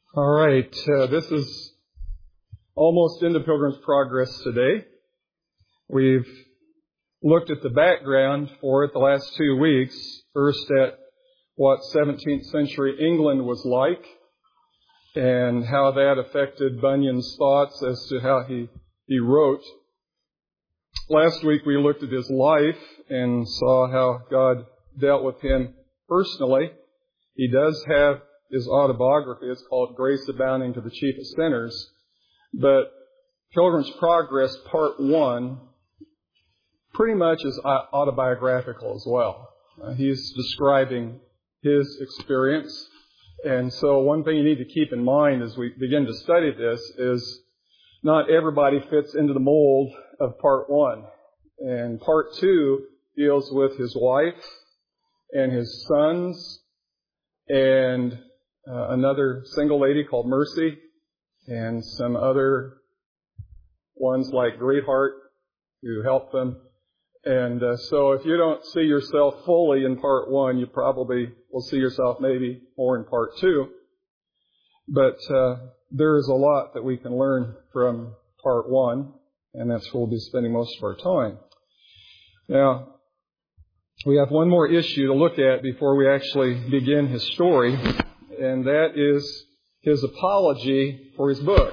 All right, this is almost into Pilgrim's Progress today. We've looked at the background for it the last 2 weeks. First at what 17th century England was like and how that affected Bunyan's thoughts as to how he wrote. Last week we looked at his life and saw how God dealt with him personally. He does have his autobiography. It's called Grace Abounding to the Chief of Sinners. But Pilgrim's Progress, Part 1, pretty much is autobiographical as well. He's describing his experience. And so one thing you need to keep in mind as we begin to study this is not everybody fits into the mold of Part 1. And Part 2 deals with his wife and his sons and another single lady called Mercy, and some other ones like Greatheart who helped them. And so if you don't see yourself fully in Part 1, you probably will see yourself maybe more in Part 2. But there is a lot that we can learn from Part 1, and that's where we'll be spending most of our time. Now, we have one more issue to look at before we actually begin his story, and that is his apology for his book.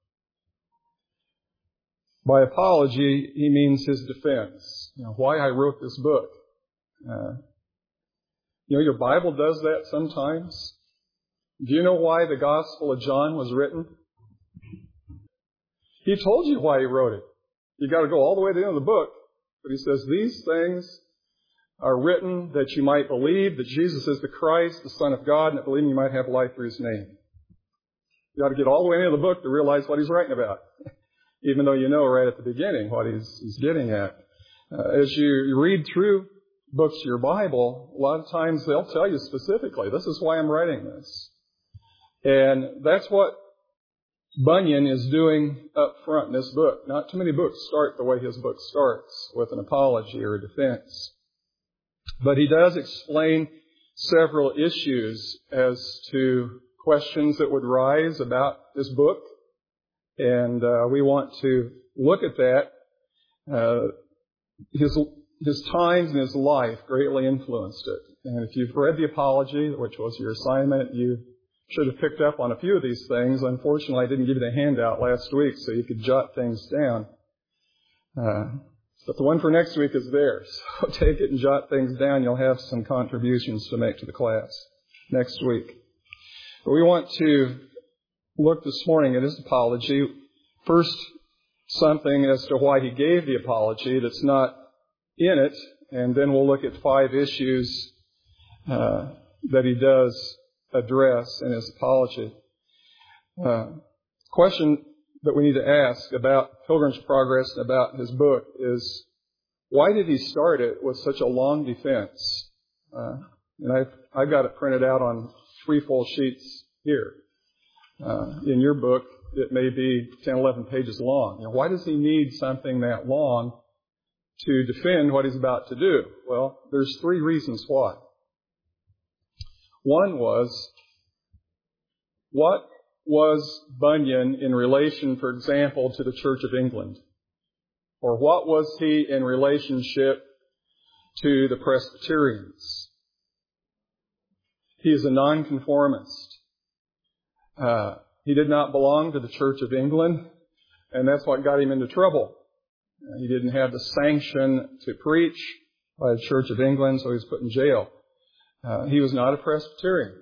By apology, he means his defense. Why I wrote this book. Your Bible does that sometimes. Do you know why the Gospel of John was written? He told you why he wrote it. You got to go all the way to the end of the book. But he says, these things are written that you might believe that Jesus is the Christ, the Son of God, and that believing you might have life through his name. You got to get all the way into the book to realize what he's writing about, even though you know right at the beginning what he's getting at. As you read through books of your Bible, a lot of times they'll tell you specifically, this is why I'm writing this. And that's what Bunyan is doing up front in this book. Not too many books start the way his book starts, with an apology or a defense. But he does explain several issues as to questions that would rise about this book. And we want to look at that. His times and his life greatly influenced it. And if you've read the Apology, which was your assignment, you should have picked up on a few of these things. Unfortunately, I didn't give you the handout last week so you could jot things down. But the one for next week is there. So take it and jot things down. You'll have some contributions to make to the class next week. But we want to look this morning at his apology. First, something as to why he gave the apology that's not in it. And then we'll look at 5 issues that he does address in his apology. Question that we need to ask about Pilgrim's Progress and about his book is, why did he start it with such a long defense? And I've got it printed out on 3 full sheets here. In your book, it may be 10, 11 pages long. Why does he need something that long to defend what he's about to do? Well, there's 3 reasons why. One was, what was Bunyan in relation, for example, to the Church of England? Or what was he in relationship to the Presbyterians? He is a nonconformist. He did not belong to the Church of England, and that's what got him into trouble. He didn't have the sanction to preach by the Church of England, so he was put in jail. He was not a Presbyterian.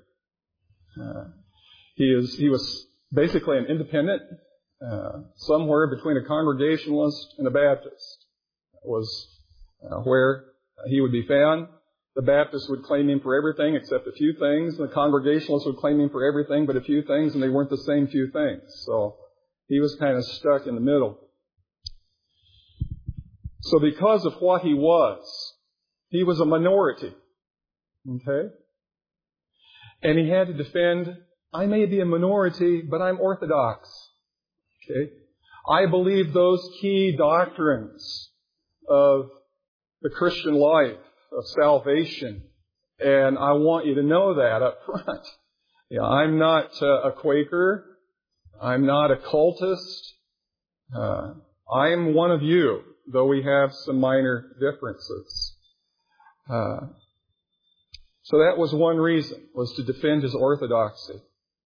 He was basically an independent, somewhere between a Congregationalist and a Baptist. That was where he would be found. The Baptists would claim him for everything except a few things. The Congregationalists would claim him for everything but a few things, and they weren't the same few things. So he was kind of stuck in the middle. So because of what he was a minority. Okay? And he had to defend, I may be a minority, but I'm Orthodox. Okay? I believe those key doctrines of the Christian life, of salvation, and I want you to know that up front. I'm not a Quaker. I'm not a cultist. I am one of you, though we have some minor differences. So that was one reason, was to defend his orthodoxy.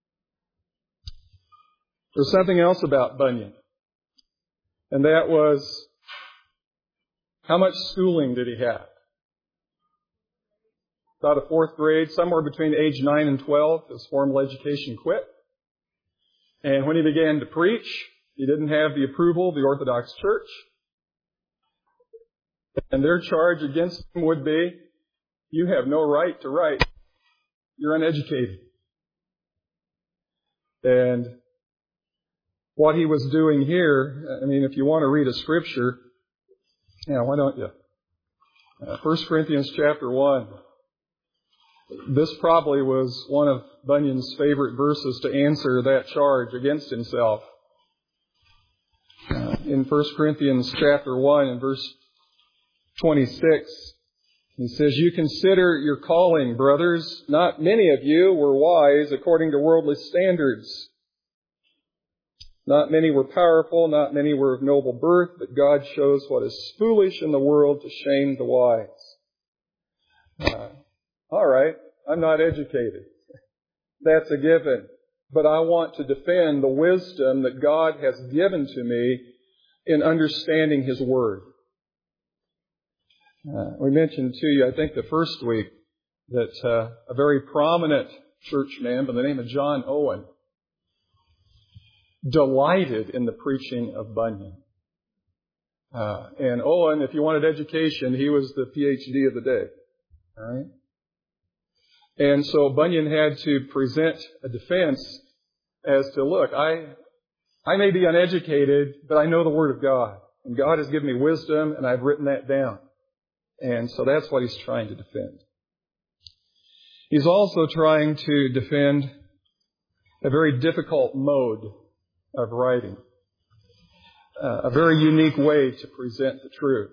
There's something else about Bunyan, and that was, how much schooling did he have? About a fourth grade, somewhere between age 9 and 12, his formal education quit. And when he began to preach, he didn't have the approval of the Orthodox Church. And their charge against him would be, you have no right to write. You're uneducated. And what he was doing here, if you want to read a scripture, why don't you? 1 Corinthians chapter 1. This probably was one of Bunyan's favorite verses to answer that charge against himself. In 1 Corinthians chapter 1 and verse 26, he says, you consider your calling, brothers. Not many of you were wise according to worldly standards. Not many were powerful, not many were of noble birth, but God shows what is foolish in the world to shame the wise. All right, I'm not educated. That's a given. But I want to defend the wisdom that God has given to me in understanding His Word. We mentioned to you, I think the first week, that a very prominent churchman by the name of John Owen delighted in the preaching of Bunyan. And Owen, if you wanted education, he was the PhD of the day. All right? And so Bunyan had to present a defense as to, look, I may be uneducated, but I know the Word of God. And God has given me wisdom, and I've written that down. And so that's what he's trying to defend. He's also trying to defend a very difficult mode of writing. A very unique way to present the truth.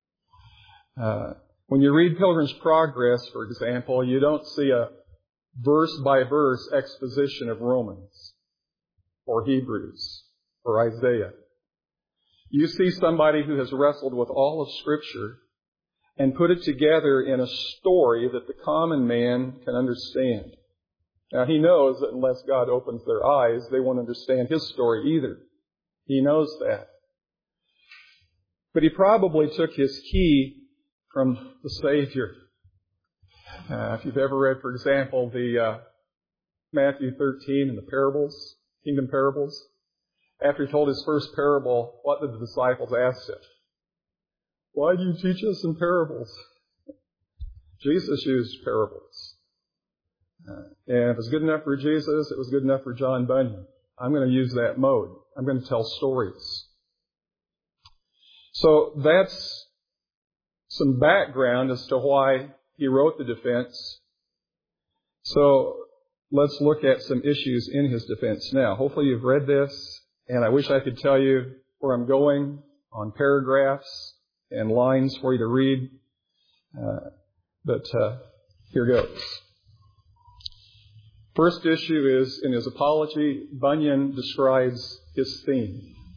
When you read Pilgrim's Progress, for example, you don't see a verse-by-verse exposition of Romans or Hebrews or Isaiah. You see somebody who has wrestled with all of Scripture and put it together in a story that the common man can understand. Now, he knows that unless God opens their eyes, they won't understand his story either. He knows that. But he probably took his key from the Savior. If you've ever read, for example, the Matthew 13 and the parables, kingdom parables, after he told his first parable, what did the disciples ask him? Why do you teach us in parables? Jesus used parables. And if it's good enough for Jesus, it was good enough for John Bunyan. I'm going to use that mode. I'm going to tell stories. So that's some background as to why he wrote the defense. So let's look at some issues in his defense now. Hopefully you've read this, and I wish I could tell you where I'm going on paragraphs and lines for you to read. But here goes. First issue is, in his apology, Bunyan describes his theme.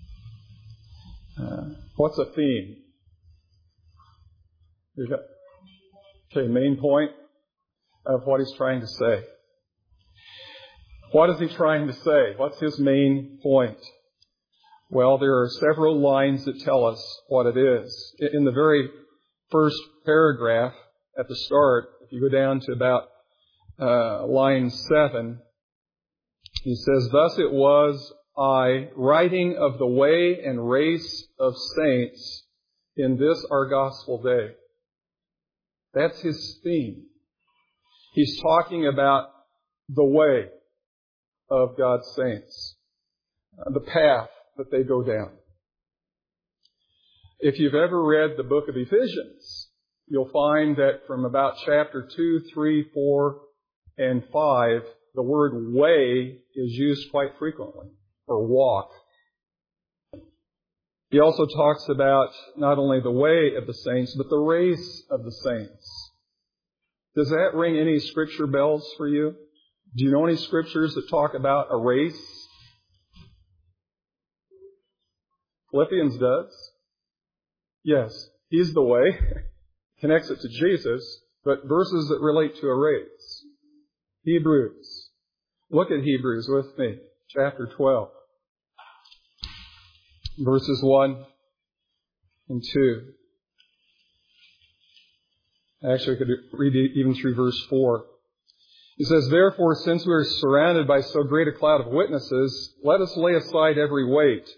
What's a theme? Okay, main point of what he's trying to say. What is he trying to say? What's his main point? Well, there are several lines that tell us what it is. In the very first paragraph at the start, if you go down to about line 7, he says, "Thus it was I, writing of the way and race of saints in this our gospel day." That's his theme. He's talking about the way of God's saints, the path that they go down. If you've ever read the book of Ephesians, you'll find that from about chapter 2, 3, 4, and 5, the word way is used quite frequently, or walk. He also talks about not only the way of the saints, but the race of the saints. Does that ring any scripture bells for you? Do you know any scriptures that talk about a race? Philippians does. Yes, He's the way. Connects it to Jesus, but verses that relate to a race. Hebrews. Look at Hebrews with me. Chapter 12. Verses 1 and 2. Actually, I could read even through verse 4. He says, "Therefore, since we are surrounded by so great a cloud of witnesses, let us lay aside every weight."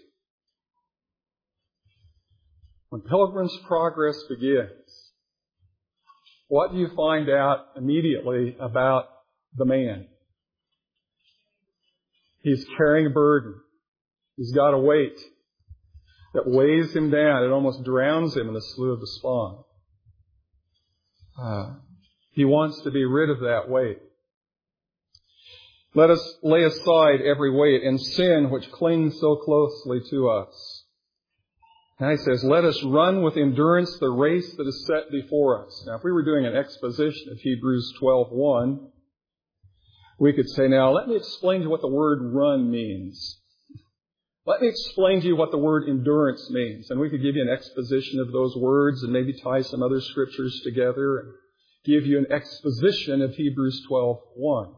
When Pilgrim's Progress begins, what do you find out immediately about the man? He's carrying a burden. He's got a weight that weighs him down. It almost drowns him in the Slough of Despond. He wants to be rid of that weight. Let us lay aside every weight and sin which clings so closely to us. Now he says, let us run with endurance the race that is set before us. Now if we were doing an exposition of Hebrews 12:1, we could say, now let me explain to you what the word run means. Let me explain to you what the word endurance means. And we could give you an exposition of those words and maybe tie some other scriptures together and give you an exposition of Hebrews 12:1.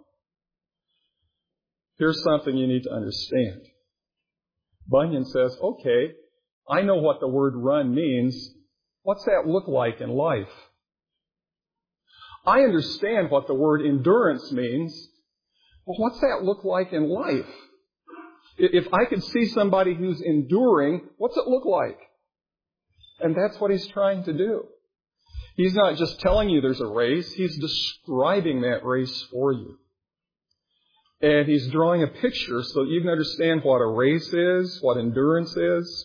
Here's something you need to understand. Bunyan says, okay, I know what the word run means. What's that look like in life? I understand what the word endurance means. Well, what's that look like in life? If I could see somebody who's enduring, what's it look like? And that's what he's trying to do. He's not just telling you there's a race. He's describing that race for you. And he's drawing a picture so that you can understand what a race is, what endurance is.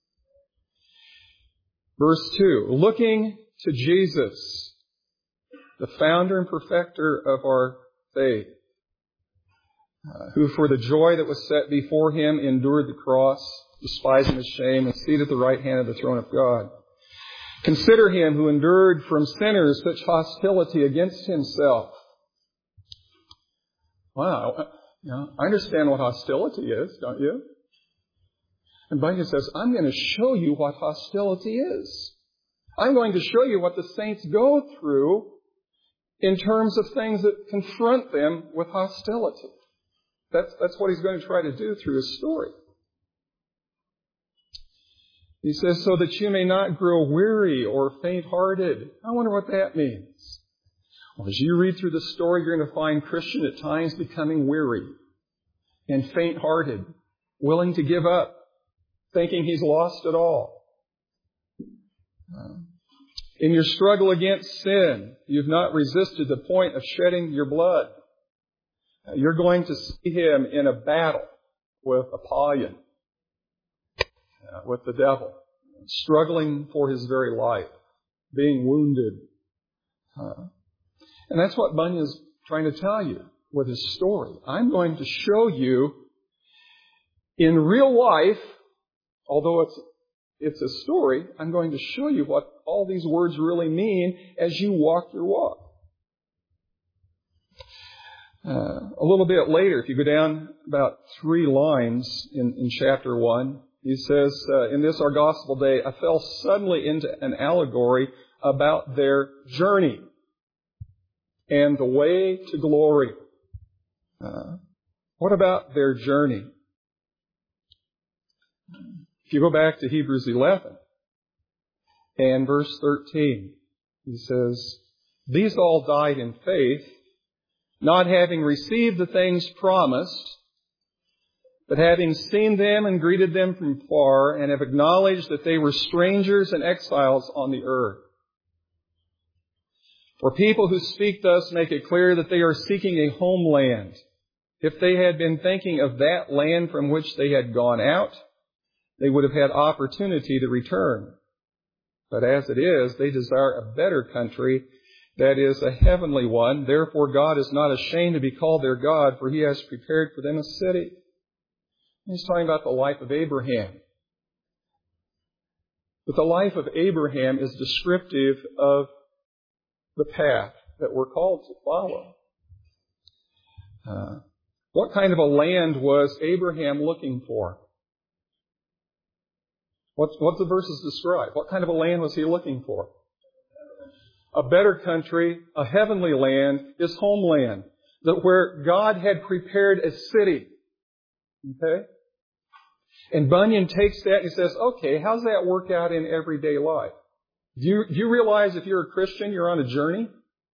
Verse 2, looking to Jesus, the founder and perfecter of our faith, who for the joy that was set before him endured the cross, despising the shame, and seated at the right hand of the throne of God. Consider him who endured from sinners such hostility against himself. Wow, I understand what hostility is, don't you? And Bunyan says, I'm going to show you what hostility is. I'm going to show you what the saints go through in terms of things that confront them with hostility. That's what he's going to try to do through his story. He says, so that you may not grow weary or faint-hearted. I wonder what that means. Well, as you read through the story, you're going to find Christian at times becoming weary and faint-hearted, willing to give up, thinking he's lost it all. In your struggle against sin, you've not resisted the point of shedding your blood. You're going to see him in a battle with Apollyon, with the devil, struggling for his very life, being wounded. And that's what Bunyan's trying to tell you with his story. I'm going to show you in real life, although it's a story, I'm going to show you what all these words really mean as you walk your walk. A little bit later, if you go down about 3 lines in chapter 1, he says, in this our gospel day, I fell suddenly into an allegory about their journey and the way to glory. What about their journey? If you go back to Hebrews 11 and verse 13, he says, these all died in faith, not having received the things promised, but having seen them and greeted them from far, and have acknowledged that they were strangers and exiles on the earth. For people who speak thus make it clear that they are seeking a homeland. If they had been thinking of that land from which they had gone out, they would have had opportunity to return. But as it is, they desire a better country, that is, a heavenly one. Therefore, God is not ashamed to be called their God, for He has prepared for them a city. He's talking about the life of Abraham. But the life of Abraham is descriptive of the path that we're called to follow. What kind of a land was Abraham looking for? What's the verses describe? What kind of a land was he looking for? A better country, a heavenly land, his homeland, where God had prepared a city. Okay? And Bunyan takes that and he says, okay, how's that work out in everyday life? Do you realize if you're a Christian, you're on a journey?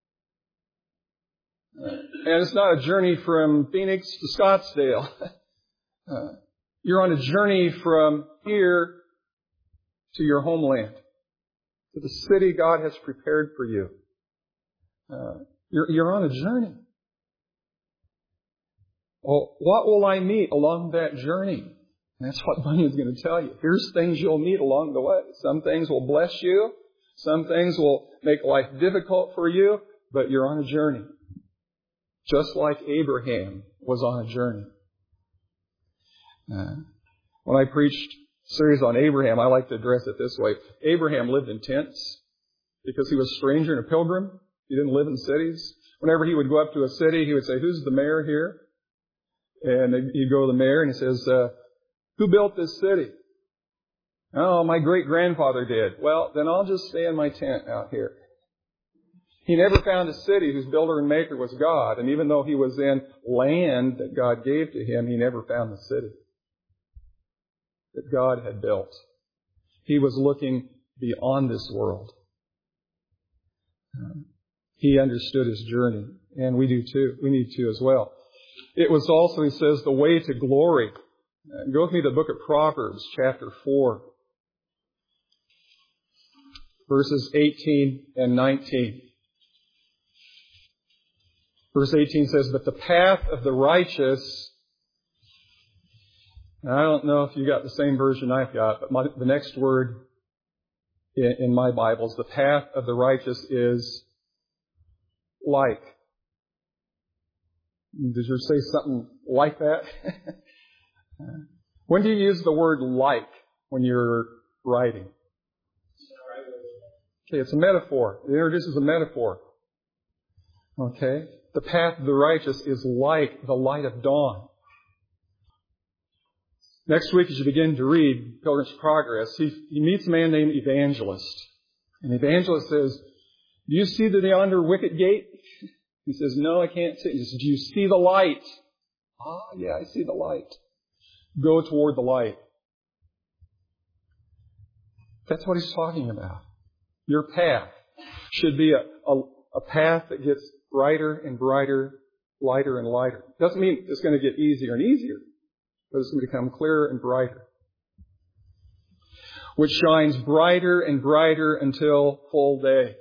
And it's not a journey from Phoenix to Scottsdale. You're on a journey from here to your homeland, to the city God has prepared for you. You're on a journey. Well, what will I meet along that journey? And that's what Bunyan's going to tell you. Here's things you'll meet along the way. Some things will bless you. Some things will make life difficult for you, but you're on a journey. Just like Abraham was on a journey. When I preached a series on Abraham, I like to address it this way. Abraham lived in tents because he was a stranger and a pilgrim. He didn't live in cities. Whenever he would go up to a city, he would say, "Who's the mayor here?" And he'd go to the mayor and he says, "Who built this city?" "Oh, my great-grandfather did." "Well, then I'll just stay in my tent out here." He never found a city whose builder and maker was God. And even though he was in land that God gave to him, he never found the city that God had built. He was looking beyond this world. He understood his journey. And we do too. We need to as well. It was also, he says, the way to glory. Go with me to the book of Proverbs, chapter 4. Verses 18 and 19. Verse 18 says, "But the path of the righteous," now, I don't know if you got the same version I've got, but the next word in my Bible is the path of the righteous is like. Did you say something like that? When do you use the word like when you're writing? Okay, it's a metaphor. It introduces a metaphor. Okay? The path of the righteous is like the light of dawn. Next week, as you begin to read Pilgrim's Progress, he meets a man named Evangelist. And Evangelist says, "Do you see the yonder wicket gate?" He says, "No, I can't see." He says, "Do you see the light?" "Ah, yeah, I see the light." Go toward the light. That's what he's talking about. Your path should be a path that gets brighter and brighter, lighter and lighter. Doesn't mean it's going to get easier and easier, but it's going to become clearer and brighter. Which shines brighter and brighter until full day.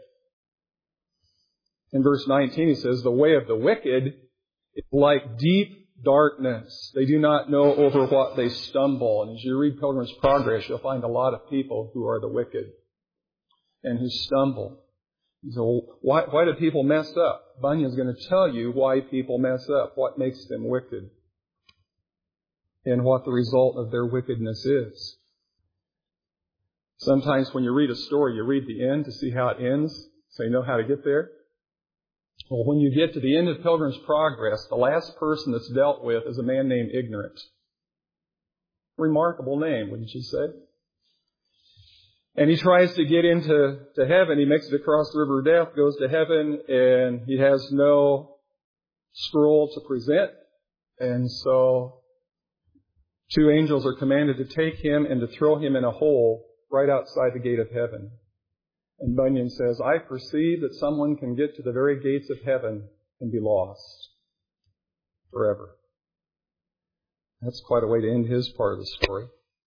In verse 19 he says, "The way of the wicked is like deep darkness. They do not know over what they stumble." And as you read Pilgrim's Progress, you'll find a lot of people who are the wicked and who stumble. So why do people mess up? Bunyan's going to tell you why people mess up, what makes them wicked, and what the result of their wickedness is. Sometimes when you read a story, you read the end to see how it ends, so you know how to get there. Well, when you get to the end of Pilgrim's Progress, the last person that's dealt with is a man named Ignorant. Remarkable name, wouldn't you say? And he tries to get into heaven. He makes it across the river of death, goes to heaven, and he has no scroll to present. And so 2 angels are commanded to take him and to throw him in a hole right outside the gate of heaven. And Bunyan says, "I perceive that someone can get to the very gates of heaven and be lost forever." That's quite a way to end his part of the story.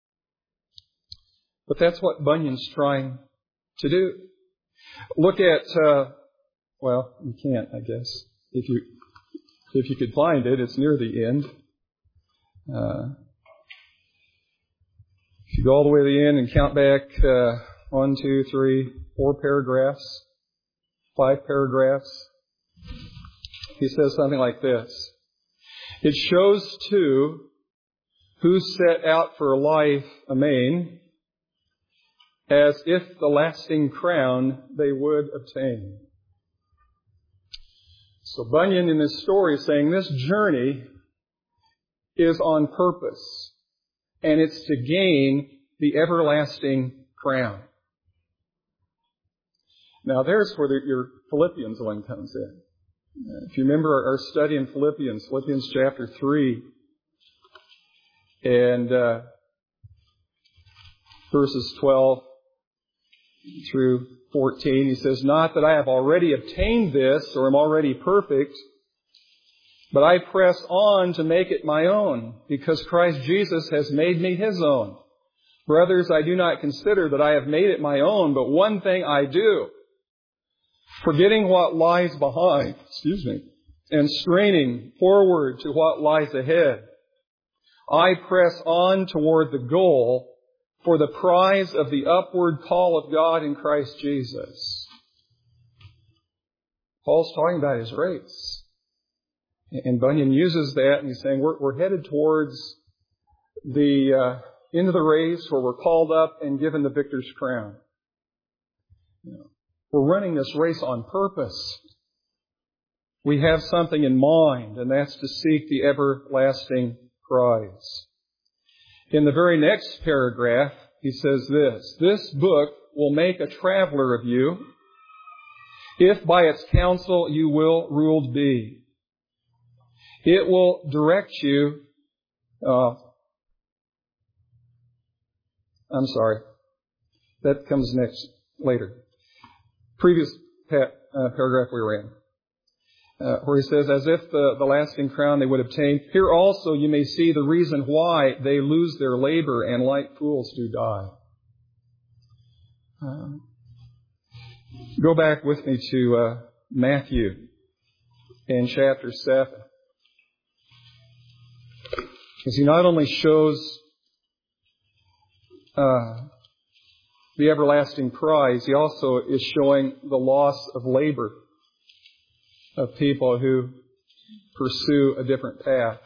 But that's what Bunyan's trying to do. Look at, well, you can't, I guess. If you could find it, it's near the end. If you go all the way to the end and count back 1, 2, 3, 4 paragraphs, 5 paragraphs, he says something like this. "It shows too who set out for life amain, as if the lasting crown they would obtain." So Bunyan in this story is saying this journey is on purpose, and it's to gain the everlasting crown. Now there's where your Philippians one comes in. If you remember our study in Philippians chapter 3, and verses 12 through 14, he says, "Not that I have already obtained this or am already perfect, but I press on to make it my own, because Christ Jesus has made me His own. Brothers, I do not consider that I have made it my own, but one thing I do, forgetting what lies behind, and straining forward to what lies ahead, I press on toward the goal for the prize of the upward call of God in Christ Jesus." Paul's talking about his race. And Bunyan uses that, and he's saying we're headed towards the end of the race where we're called up and given the victor's crown. We're running this race on purpose. We have something in mind, and that's to seek the everlasting prize. In the very next paragraph, he says this: "This book will make a traveler of you, if by its counsel you will ruled be. It will direct you..." That comes later. Previous paragraph we were in, where he says, "As if the lasting crown they would obtain, here also you may see the reason why they lose their labor and like fools do die." Go back with me to Matthew in chapter 7. Because he not only shows the everlasting prize, he also is showing the loss of labor of people who pursue a different path.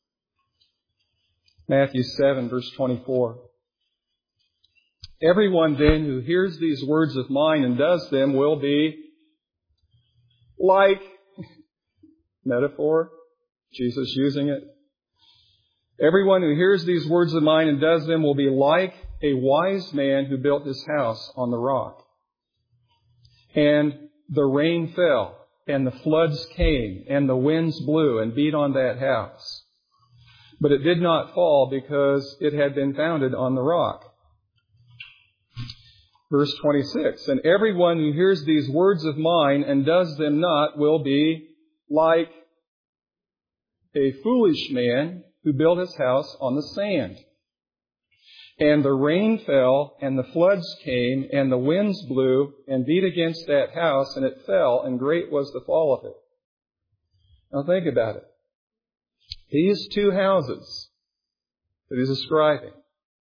Matthew 7, verse 24. "Everyone then who hears these words of mine and does them will be like," metaphor, Jesus using it. "Everyone who hears these words of mine and does them will be like a wise man who built his house on the rock. And the rain fell, and the floods came, and the winds blew and beat on that house. But it did not fall because it had been founded on the rock." Verse 26, "And everyone who hears these words of mine and does them not will be like a foolish man who built his house on the sand. And the rain fell, and the floods came, and the winds blew and beat against that house, and it fell, and great was the fall of it." Now think about it. These two houses that he's describing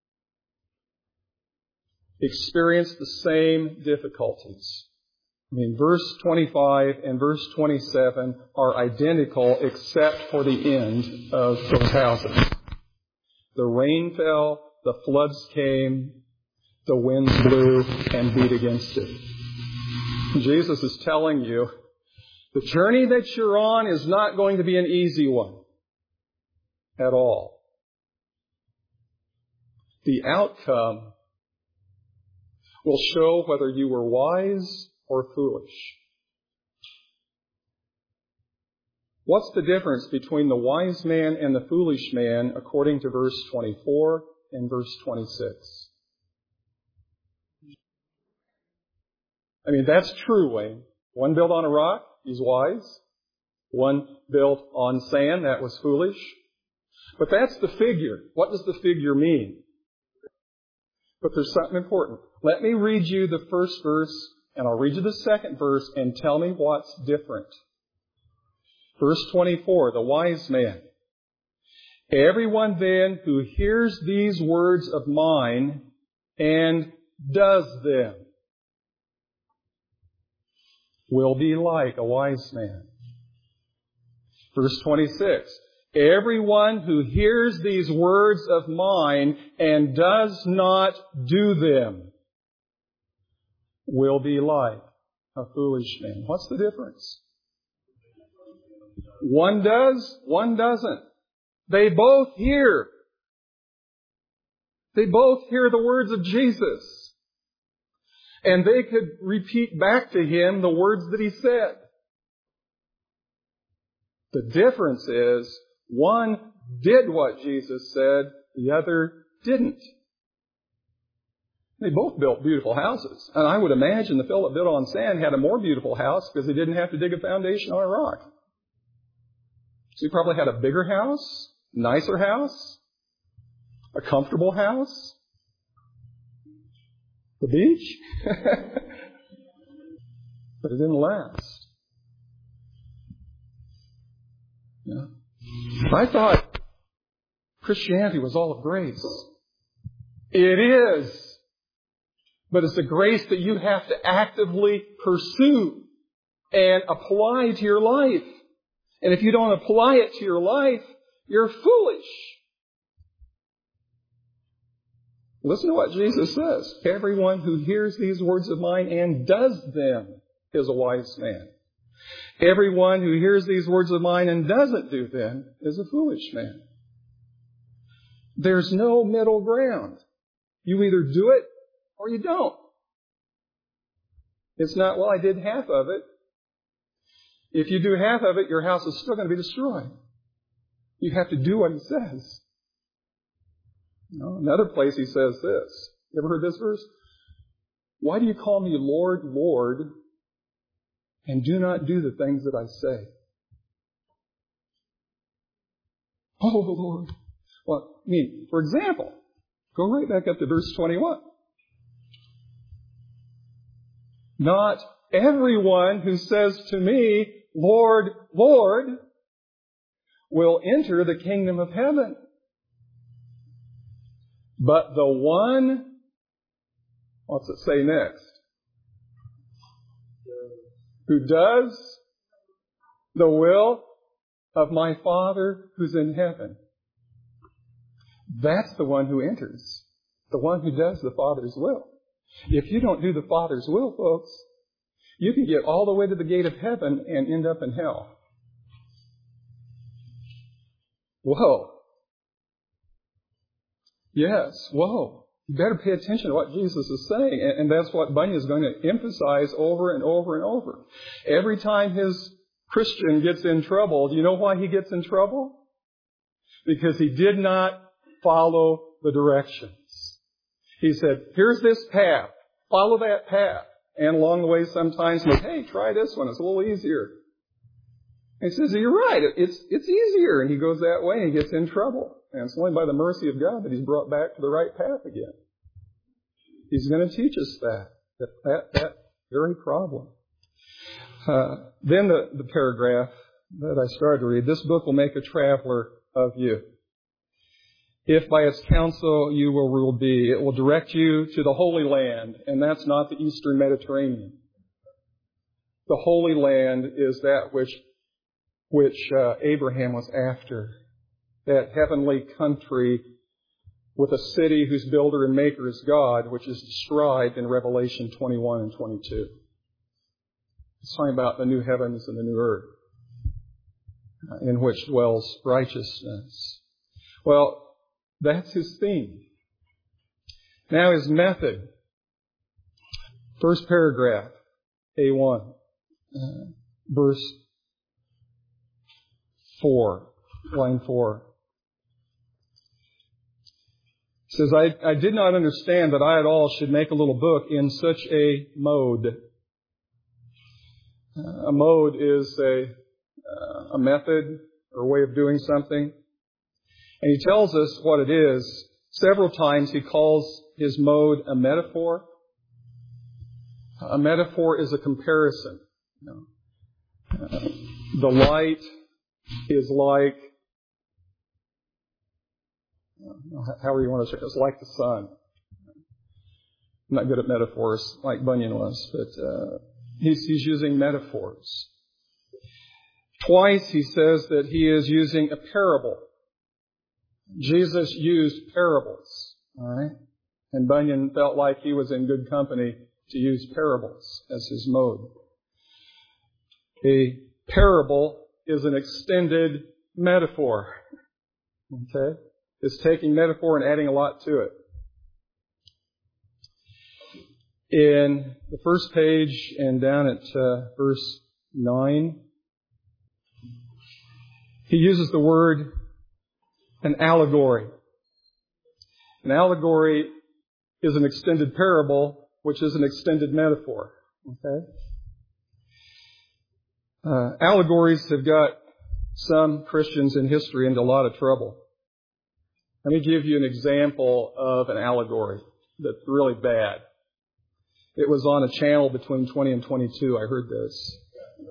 experienced the same difficulties. Verse 25 and verse 27 are identical except for the end of those houses. The rain fell, the floods came, the winds blew and beat against it. Jesus is telling you, the journey that you're on is not going to be an easy one at all. The outcome will show whether you were wise or foolish. What's the difference between the wise man and the foolish man according to verse 24 and verse 26? That's true, Wayne. One built on a rock, he's wise. One built on sand, that was foolish. But that's the figure. What does the figure mean? But there's something important. Let me read you the first verse, and I'll read you the second verse, and tell me what's different. Verse 24, the wise man. "Everyone then who hears these words of mine and does them will be like a wise man." Verse 26, "Everyone who hears these words of mine and does not do them will be like a foolish man." What's the difference? One does, one doesn't. They both hear. They both hear the words of Jesus. And they could repeat back to him the words that he said. The difference is, one did what Jesus said, the other didn't. They both built beautiful houses. And I would imagine the fellow that built on sand had a more beautiful house because he didn't have to dig a foundation on a rock. So he probably had a bigger house, nicer house, a comfortable house. The beach? But it didn't last. Yeah. I thought Christianity was all of grace. It is. But it's a grace that you have to actively pursue and apply to your life. And if you don't apply it to your life, you're foolish. Listen to what Jesus says. Everyone who hears these words of mine and does them is a wise man. Everyone who hears these words of mine and doesn't do them is a foolish man. There's no middle ground. You either do it or you don't. It's not, well, I did half of it. If you do half of it, your house is still going to be destroyed. You have to do what he says. Another place he says this. You ever heard this verse? Why do you call me Lord, Lord, and do not do the things that I say? Oh, Lord. Well, I mean, for example, go right back up to verse 21. Not everyone who says to me, Lord, Lord, will enter the kingdom of heaven. But the one, what's it say next? Who does the will of my Father who's in heaven. That's the one who enters. The one who does the Father's will. If you don't do the Father's will, folks, you can get all the way to the gate of heaven and end up in hell. Whoa. Yes, whoa. You better pay attention to what Jesus is saying. And that's what Bunyan is going to emphasize over and over and over. Every time his Christian gets in trouble, do you know why he gets in trouble? Because he did not follow the directions. He said, here's this path. Follow that path. And along the way sometimes he says, hey, try this one. It's a little easier. And he says, you're right. It's easier. And he goes that way and he gets in trouble. And it's only by the mercy of God that he's brought back to the right path again. He's going to teach us that very problem. Then the paragraph that I started to read, this book will make a traveler of you. If by its counsel you will be, it will direct you to the Holy Land, and that's not the Eastern Mediterranean. The Holy Land is that which Abraham was after. That heavenly country with a city whose builder and maker is God, which is described in Revelation 21 and 22. It's talking about the new heavens and the new earth in which dwells righteousness. Well, that's his theme. Now his method. First paragraph, A1, verse 4, line 4. It says, I did not understand that I at all should make a little book in such a mode. A mode is a method or way of doing something. And he tells us what it is. Several times he calls his mode a metaphor. A metaphor is a comparison. The light is like, however you want to say it, it's like the sun. I'm not good at metaphors like Bunyan was, but he's using metaphors. Twice he says that he is using a parable. Jesus used parables, all right? And Bunyan felt like he was in good company to use parables as his mode. A parable is an extended metaphor. Okay? It's taking metaphor and adding a lot to it. In the first page and down at verse 9, he uses the word an allegory. An allegory is an extended parable, which is an extended metaphor. Okay? Allegories have got some Christians in history into a lot of trouble. Let me give you an example of an allegory that's really bad. It was on a channel between 20 and 22. I heard this.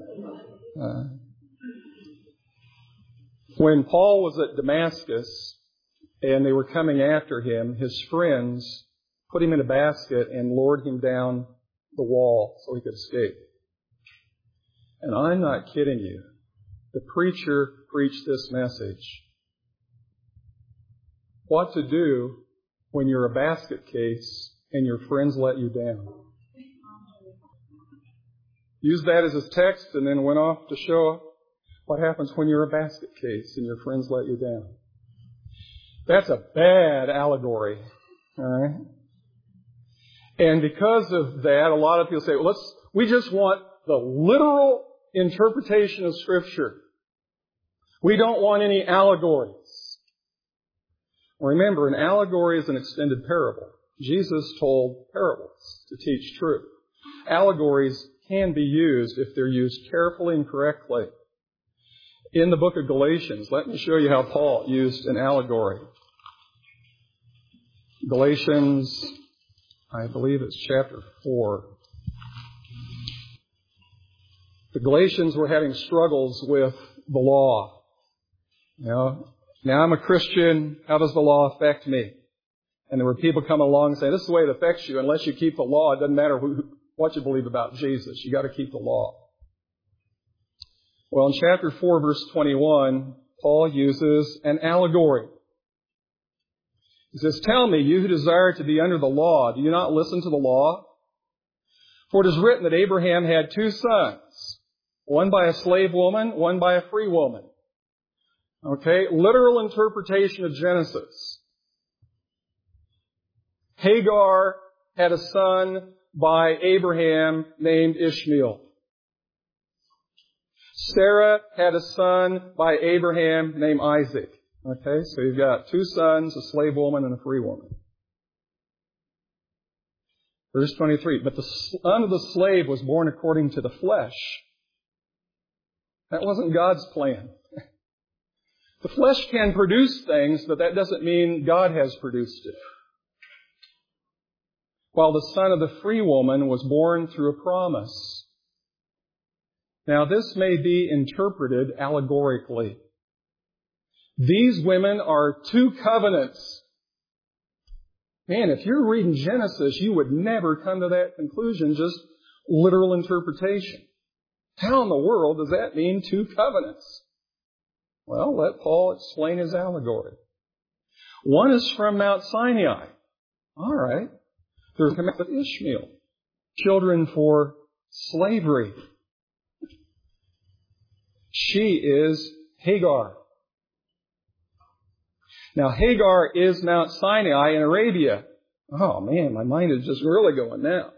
When Paul was at Damascus and they were coming after him, his friends put him in a basket and lowered him down the wall so he could escape. And I'm not kidding you. The preacher preached this message. What to do when you're a basket case and your friends let you down. Used that as his text and then went off to show what happens when you're a basket case and your friends let you down. That's a bad allegory. All right? And because of that, a lot of people say, well, we just want the literal interpretation of Scripture. We don't want any allegories. Remember, an allegory is an extended parable. Jesus told parables to teach truth. Allegories can be used if they're used carefully and correctly. In the book of Galatians, let me show you how Paul used an allegory. Galatians, I believe it's chapter 4. The Galatians were having struggles with the law. Now I'm a Christian. How does the law affect me? And there were people coming along and saying, this is the way it affects you. Unless you keep the law, it doesn't matter what you believe about Jesus. You got to keep the law. Well, in chapter 4, verse 21, Paul uses an allegory. He says, tell me, you who desire to be under the law, do you not listen to the law? For it is written that Abraham had 2 sons, one by a slave woman, one by a free woman. Okay, literal interpretation of Genesis. Hagar had a son by Abraham named Ishmael. Sarah had a son by Abraham named Isaac. Okay, so you've got 2 sons, a slave woman and a free woman. Verse 23, but the son of the slave was born according to the flesh. That wasn't God's plan. The flesh can produce things, but that doesn't mean God has produced it. While the son of the free woman was born through a promise. Now, this may be interpreted allegorically. These women are 2 covenants. Man, if you're reading Genesis, you would never come to that conclusion, just literal interpretation. How in the world does that mean 2 covenants? Well, let Paul explain his allegory. One is from Mount Sinai. All right. They're coming up with Ishmael. Children for slavery. She is Hagar. Now, Hagar is Mount Sinai in Arabia. Oh, man, my mind is just really going now.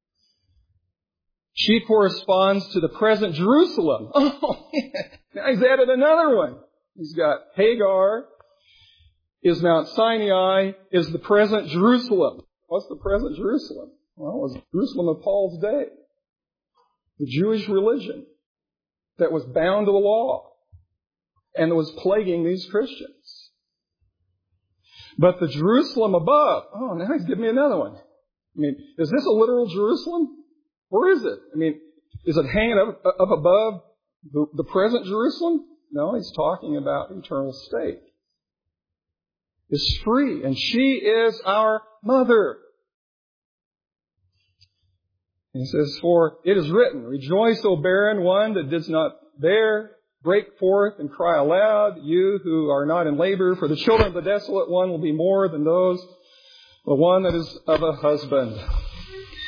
She corresponds to the present Jerusalem. Oh, man. Now he's added another one. He's got Hagar is Mount Sinai, is the present Jerusalem. What's the present Jerusalem? Well, it was Jerusalem of Paul's day. The Jewish religion that was bound to the law and that was plaguing these Christians. But the Jerusalem above, oh, now he's giving me another one. I mean, is this a literal Jerusalem? Where is it? I mean, is it hanging up above the present Jerusalem? No, he's talking about eternal state. Is free, and she is our mother. And he says, for it is written, rejoice, O barren one that did not bear, break forth and cry aloud, you who are not in labor, for the children of the desolate one will be more than those, the one that is of a husband.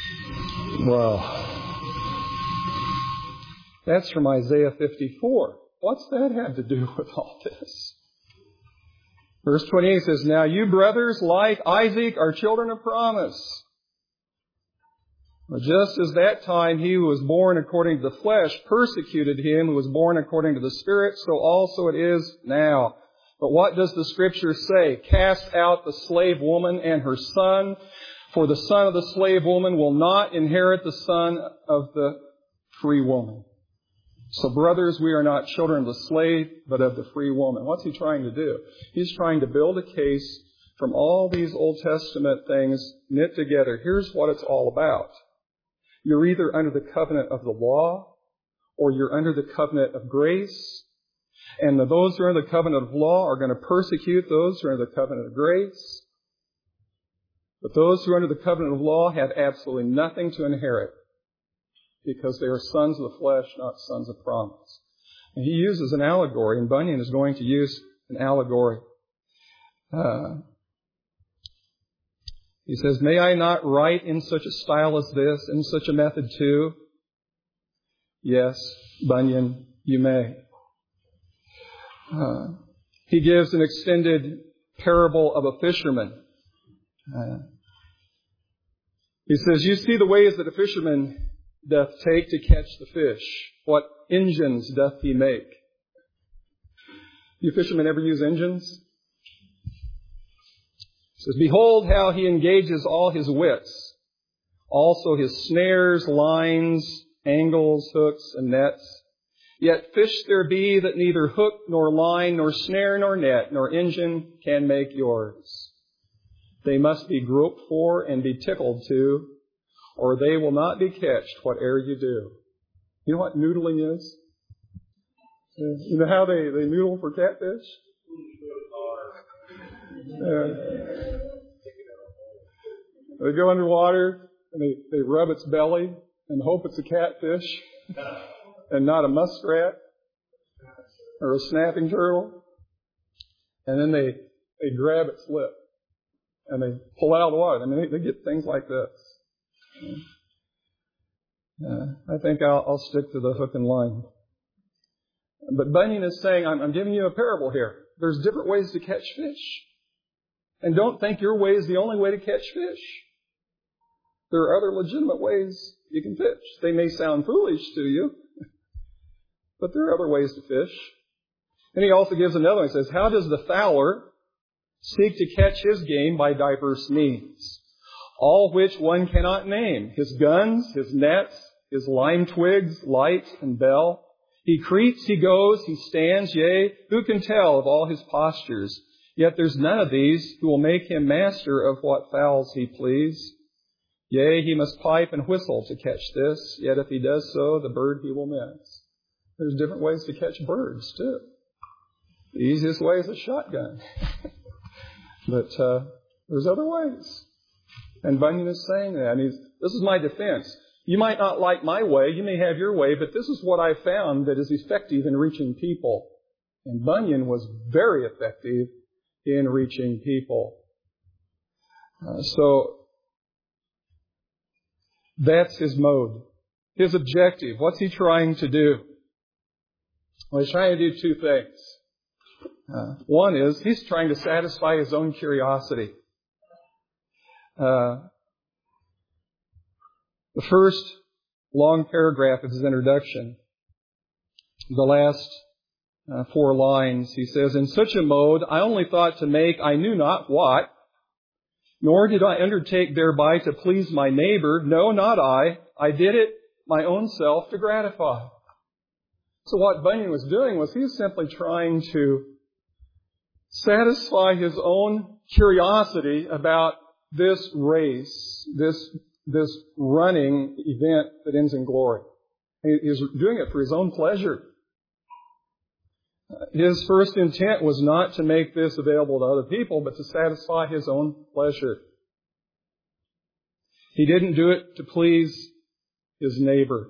Wow. That's from Isaiah 54. what's that have to do with all this? Verse 28 says, now you brothers, like Isaac, are children of promise. But just as that time he who was born according to the flesh persecuted him who was born according to the Spirit, so also it is now. But what does the Scripture say? Cast out the slave woman and her son, for the son of the slave woman will not inherit the son of the free woman. So brothers, we are not children of the slave, but of the free woman. What's he trying to do? He's trying to build a case from all these Old Testament things knit together. Here's what it's all about. You're either under the covenant of the law, or you're under the covenant of grace. And those who are under the covenant of law are going to persecute those who are under the covenant of grace. But those who are under the covenant of law have absolutely nothing to inherit, because they are sons of the flesh, not sons of promise. And he uses an allegory, and Bunyan is going to use an allegory. He says, may I not write in such a style as this, in such a method too? Yes, Bunyan, you may. He gives an extended parable of a fisherman. He says, you see the ways that a fisherman doth take to catch the fish. What engines doth he make? You fishermen ever use engines? He says, behold how he engages all his wits, also his snares, lines, angles, hooks, and nets. Yet fish there be that neither hook, nor line, nor snare, nor net, nor engine can make yours. They must be groped for and be tickled to, or they will not be catched, whate'er you do. You know what noodling is? You know how they noodle for catfish? They go underwater and they rub its belly and hope it's a catfish and not a muskrat or a snapping turtle. And then they grab its lip and they pull it out of the water. I mean, they get things like this. I think I'll stick to the hook and line. But Bunyan is saying, I'm giving you a parable here. There's different ways to catch fish. And don't think your way is the only way to catch fish. There are other legitimate ways you can fish. They may sound foolish to you, but there are other ways to fish. And he also gives another one. He says, how does the fowler seek to catch his game? By diverse means, all which one cannot name. His guns, his nets, his lime twigs, light and bell. He creeps, he goes, he stands, yea, who can tell of all his postures? Yet there's none of these who will make him master of what fowls he please. Yea, he must pipe and whistle to catch this, yet if he does so, the bird he will miss. There's different ways to catch birds, too. The easiest way is a shotgun. But there's other ways. And Bunyan is saying that. And this is my defense. You might not like my way. You may have your way. But this is what I found that is effective in reaching people. And Bunyan was very effective in reaching people. So that's his mode. His objective. What's he trying to do? Well, he's trying to do two things. One is he's trying to satisfy his own curiosity. The first long paragraph of his introduction, the last 4 lines, he says, in such a mode I only thought to make I knew not what, nor did I undertake thereby to please my neighbor. No, not I. I did it my own self to gratify. So what Bunyan was doing was he was simply trying to satisfy his own curiosity about this race, this running event that ends in glory. He's doing it for his own pleasure. His first intent was not to make this available to other people, but to satisfy his own pleasure. He didn't do it to please his neighbor.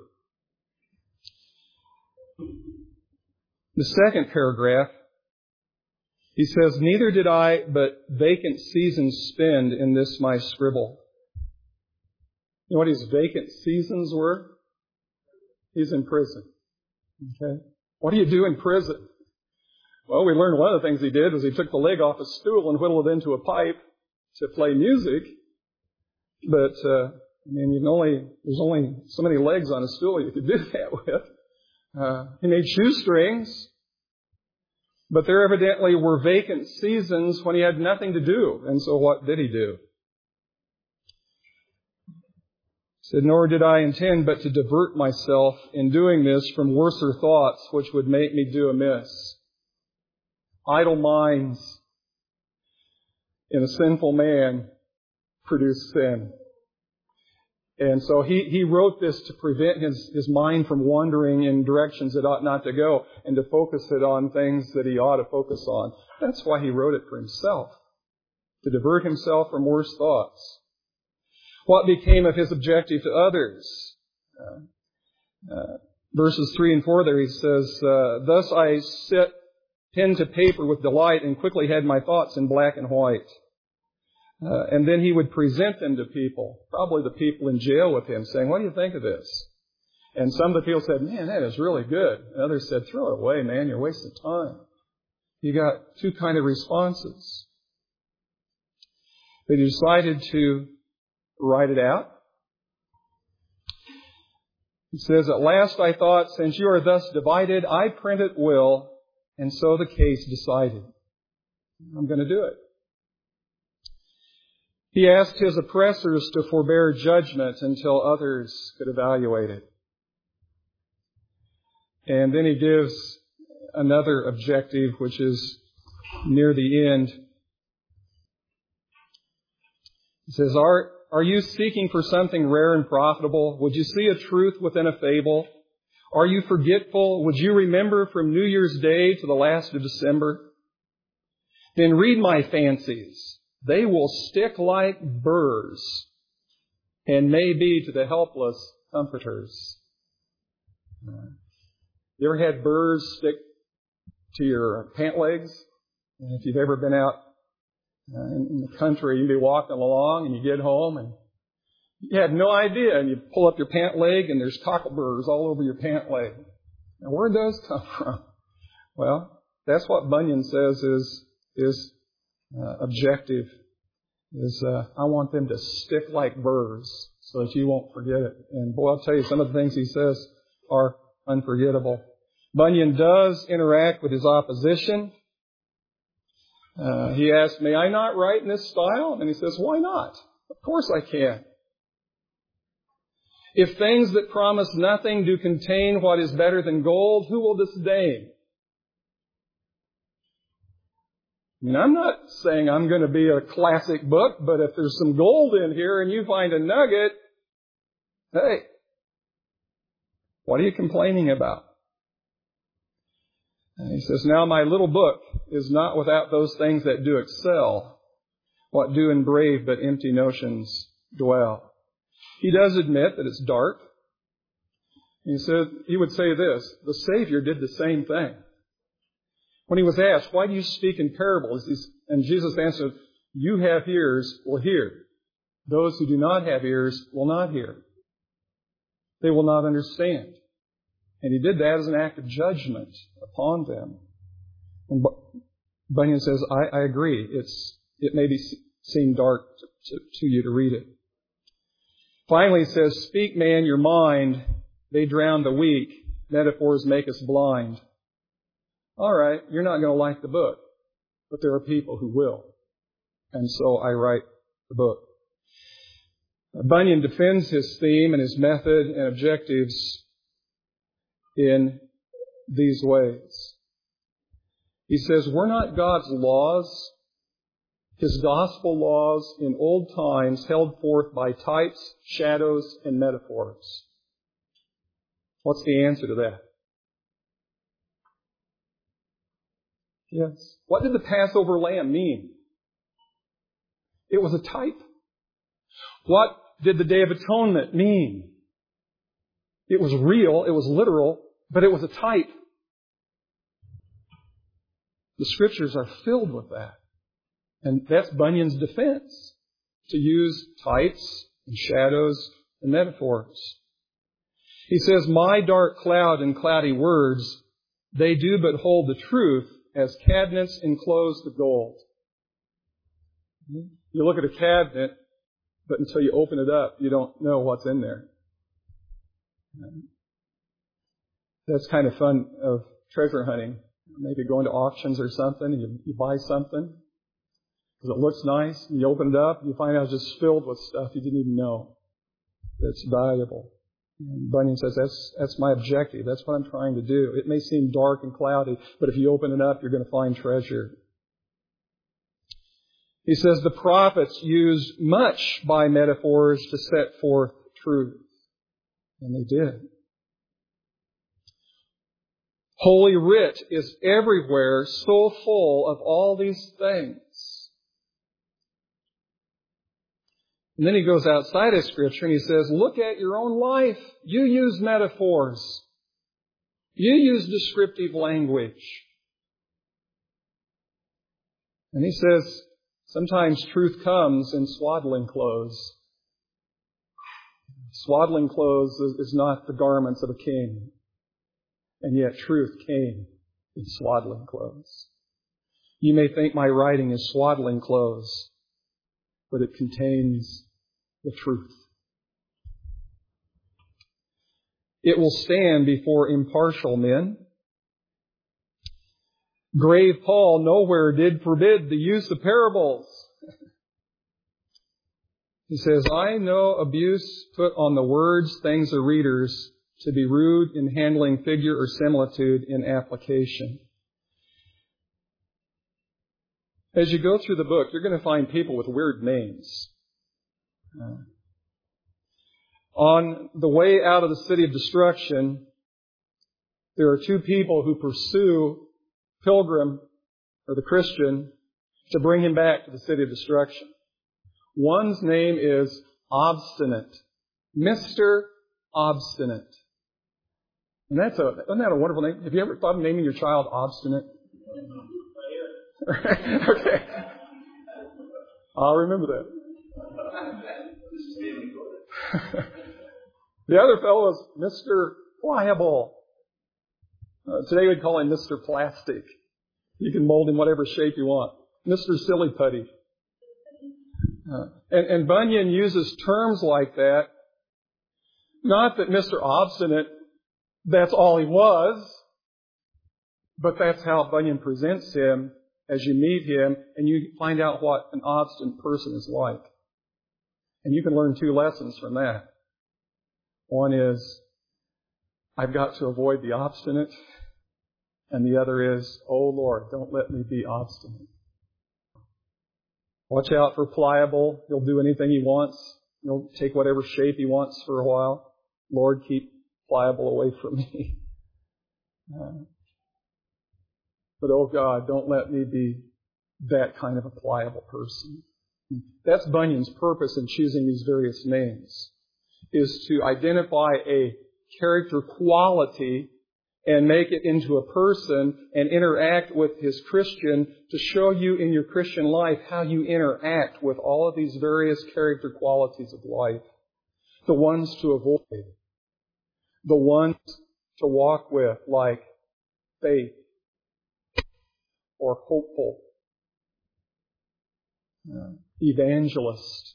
The second paragraph, he says, neither did I but vacant seasons spend in this my scribble. You know what his vacant seasons were? He's in prison. Okay? What do you do in prison? Well, we learned one of the things he did was he took the leg off a stool and whittled it into a pipe to play music. But, there's only so many legs on a stool you could do that with. He made shoestrings. But there evidently were vacant seasons when he had nothing to do. And so what did he do? He said, nor did I intend but to divert myself in doing this from worser thoughts which would make me do amiss. Idle minds in a sinful man produce sin. And so he wrote this to prevent his mind from wandering in directions it ought not to go and to focus it on things that he ought to focus on. That's why he wrote it for himself, to divert himself from worse thoughts. What became of his objective to others? Verses 3 and 4 there he says, thus I sit pen to paper with delight and quickly had my thoughts in black and white. And then he would present them to people, probably the people in jail with him, saying, what do you think of this? And some of the people said, man, that is really good. And others said, throw it away, man, you're wasting time. You got two kind of responses. But he decided to write it out. He says, at last I thought, since you are thus divided, I print it will, and so the case decided. I'm going to do it. He asked his oppressors to forbear judgment until others could evaluate it. And then he gives another objective, which is near the end. He says, Are you seeking for something rare and profitable? Would you see a truth within a fable? Are you forgetful? Would you remember from New Year's Day to the last of December? Then read my fancies. They will stick like burrs and may be to the helpless comforters. You ever had burrs stick to your pant legs? And if you've ever been out in the country, you'd be walking along and you get home and you had no idea, and you pull up your pant leg and there's cockleburrs all over your pant leg. Now, where'd those come from? Well, that's what Bunyan says is objective. I want them to stick like burrs so that you won't forget it. And boy, I'll tell you, some of the things he says are unforgettable. Bunyan does interact with his opposition. He asked, may I not write in this style? And he says, why not? Of course I can. If things that promise nothing do contain what is better than gold, who will disdain? I mean, I'm not saying I'm going to be a classic book, but if there's some gold in here and you find a nugget, hey, what are you complaining about? And he says, now my little book is not without those things that do excel, what do in brave but empty notions dwell. He does admit that it's dark. He would say this, the Savior did the same thing. When he was asked, why do you speak in parables? And Jesus answered, you have ears, will hear. Those who do not have ears will not hear. They will not understand. And he did that as an act of judgment upon them. And Bunyan says, I agree. It may seem dark to you to read it. Finally, he says, speak, man, your mind. They drown the weak. Metaphors make us blind. All right, you're not going to like the book, but there are people who will. And so I write the book. Bunyan defends his theme and his method and objectives in these ways. He says, were not God's laws, His gospel laws in old times, held forth by types, shadows, and metaphors? What's the answer to that? Yes. What did the Passover lamb mean? It was a type. What did the Day of Atonement mean? It was real, it was literal, but it was a type. The Scriptures are filled with that. And that's Bunyan's defense, to use types and shadows and metaphors. He says, my dark cloud and cloudy words They do but hold the truth as cabinets enclose the gold. You look at a cabinet, but until you open it up, you don't know what's in there. That's kind of fun of treasure hunting. Maybe going to auctions or something, and you buy something because it looks nice, and you open it up, and you find out it's just filled with stuff you didn't even know that's valuable. And Bunyan says, that's my objective. That's what I'm trying to do. It may seem dark and cloudy, but if you open it up, you're going to find treasure. He says the prophets used much by metaphors to set forth truth. And they did. Holy Writ is everywhere so full of all these things. And then he goes outside of Scripture and he says, look at your own life. You use metaphors. You use descriptive language. And he says, sometimes truth comes in swaddling clothes. Swaddling clothes is not the garments of a king. And yet truth came in swaddling clothes. You may think my writing is swaddling clothes, but it contains the truth. It will stand before impartial men. Grave Paul nowhere did forbid the use of parables. He says, I know abuse put on the words, things, or readers to be rude in handling figure or similitude in application. As you go through the book, you're going to find people with weird names. On the way out of the city of destruction, there are two people who pursue Pilgrim, or the Christian, to bring him back to the city of destruction. One's name is Obstinate. Mr. Obstinate. And isn't that a wonderful name? Have you ever thought of naming your child Obstinate? Okay. I'll remember that. The other fellow is Mr. Pliable. Today we'd call him Mr. Plastic. You can mold him whatever shape you want. Mr. Silly Putty. And Bunyan uses terms like that. Not that Mr. Obstinate, that's all he was, but that's how Bunyan presents him as you meet him and you find out what an obstinate person is like. And you can learn two lessons from that. One is, I've got to avoid the obstinate. And the other is, oh Lord, don't let me be obstinate. Watch out for Pliable. He'll do anything he wants. He'll take whatever shape he wants for a while. Lord, keep Pliable away from me. But oh God, don't let me be that kind of a pliable person. That's Bunyan's purpose in choosing these various names, is to identify a character quality and make it into a person and interact with his Christian to show you in your Christian life how you interact with all of these various character qualities of life. The ones to avoid. The ones to walk with, like faith or hopeful, evangelist,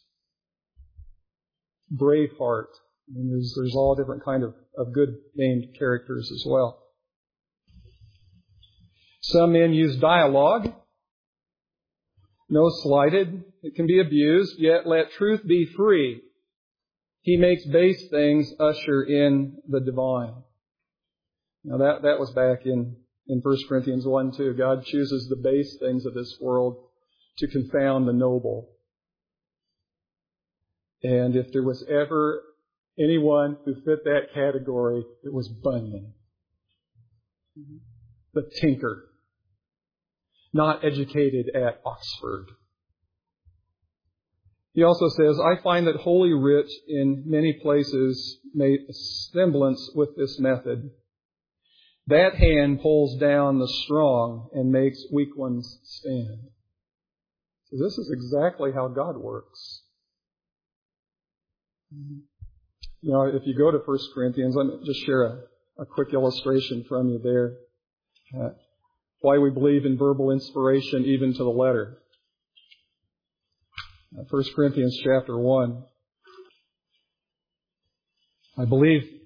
braveheart. I mean, there's all different kind of good named characters as well. Some men use dialogue. No slighted. It can be abused, yet let truth be free. He makes base things usher in the divine. Now that was back in 1 Corinthians 1:2. God chooses the base things of this world to confound the noble. And if there was ever anyone who fit that category, it was Bunyan. The tinker. Not educated at Oxford. He also says, I find that Holy Writ in many places made a semblance with this method. That hand pulls down the strong and makes weak ones stand. So this is exactly how God works. You know, if you go to 1 Corinthians, let me just share a quick illustration from you there. Why we believe in verbal inspiration even to the letter. 1 Corinthians chapter 1. I believe it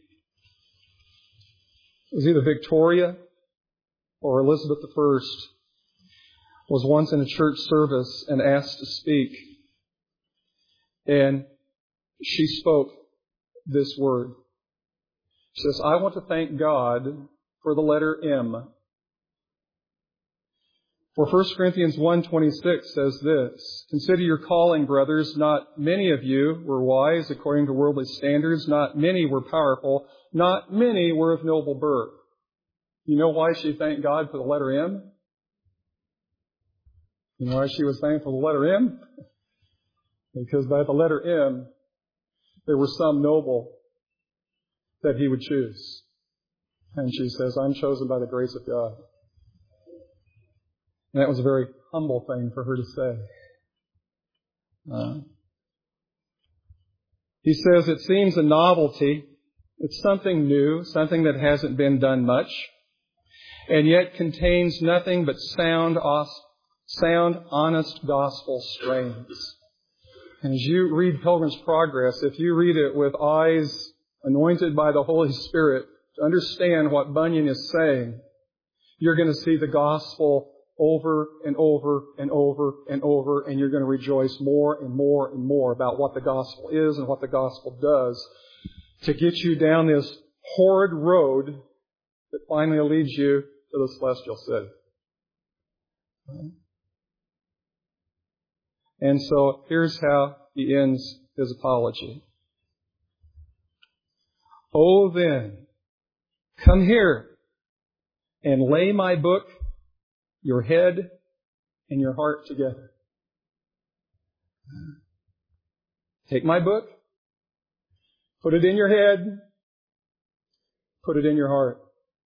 was either Victoria or Elizabeth I was once in a church service and asked to speak. And she spoke this word. She says, I want to thank God for the letter M. For 1 Corinthians 1:26 says this, Consider your calling, brothers. Not many of you were wise according to worldly standards. Not many were powerful. Not many were of noble birth. You know why she thanked God for the letter M? You know why she was thankful for the letter M? Because by the letter M, there were some noble that He would choose. And she says, I'm chosen by the grace of God. And that was a very humble thing for her to say. He says it seems a novelty. It's something new, something that hasn't been done much, and yet contains nothing but sound, honest gospel strains. And as you read Pilgrim's Progress, if you read it with eyes anointed by the Holy Spirit to understand what Bunyan is saying, you're going to see the gospel over and over and over and over, and you're going to rejoice more and more and more about what the gospel is and what the gospel does to get you down this horrid road that finally leads you to the celestial city. And so here's how he ends his apology. Oh then, come here and lay my book, your head, and your heart together. Take my book, put it in your head, put it in your heart,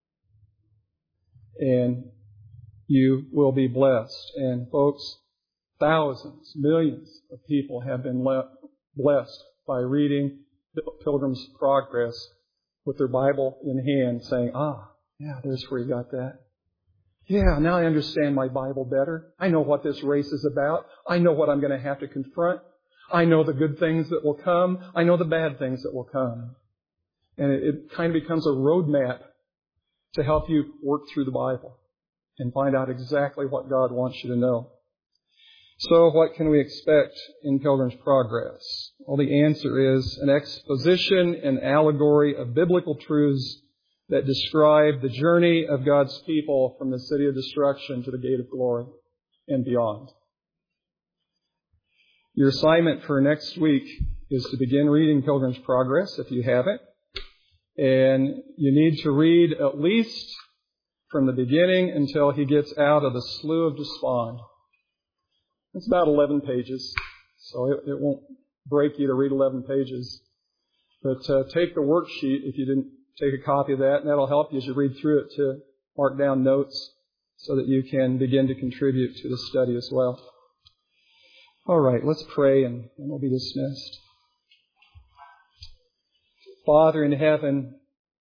and you will be blessed. And folks, thousands, millions of people have been blessed by reading the Pilgrim's Progress with their Bible in hand, saying, yeah, there's where you got that. Yeah, now I understand my Bible better. I know what this race is about. I know what I'm going to have to confront. I know the good things that will come. I know the bad things that will come. And it kind of becomes a roadmap to help you work through the Bible and find out exactly what God wants you to know. So what can we expect in Pilgrim's Progress? Well, the answer is an exposition and allegory of biblical truths that describe the journey of God's people from the city of destruction to the gate of glory and beyond. Your assignment for next week is to begin reading Pilgrim's Progress, if you haven't. And you need to read at least from the beginning until he gets out of the Slough of Despond. It's about 11 pages, so it won't break you to read 11 pages. But take the worksheet if you didn't take a copy of that, and that'll help you as you read through it to mark down notes so that you can begin to contribute to the study as well. All right, let's pray and we'll be dismissed. Father in heaven,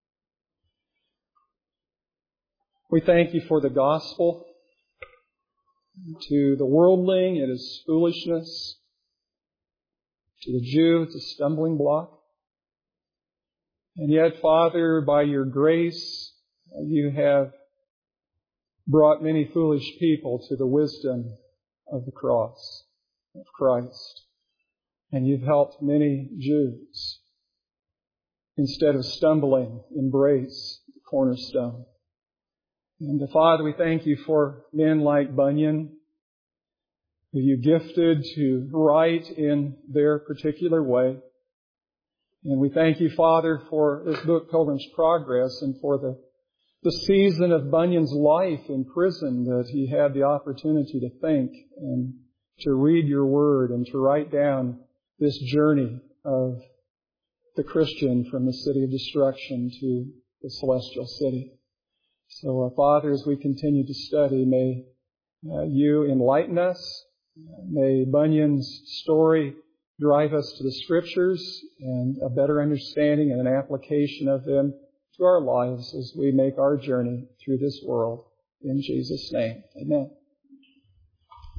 we thank you for the gospel. To the worldling, it is foolishness. To the Jew, it's a stumbling block. And yet, Father, by your grace, you have brought many foolish people to the wisdom of the cross of Christ. And you've helped many Jews, instead of stumbling, embrace the cornerstone. And Father, we thank you for men like Bunyan, who you gifted to write in their particular way. And we thank you, Father, for this book, Pilgrim's Progress, and for the season of Bunyan's life in prison that he had the opportunity to think and to read your word and to write down this journey of the Christian from the city of destruction to the celestial city. So, Father, as we continue to study, may you enlighten us. May Bunyan's story drive us to the Scriptures and a better understanding and an application of them to our lives as we make our journey through this world. in Jesus' name. Amen.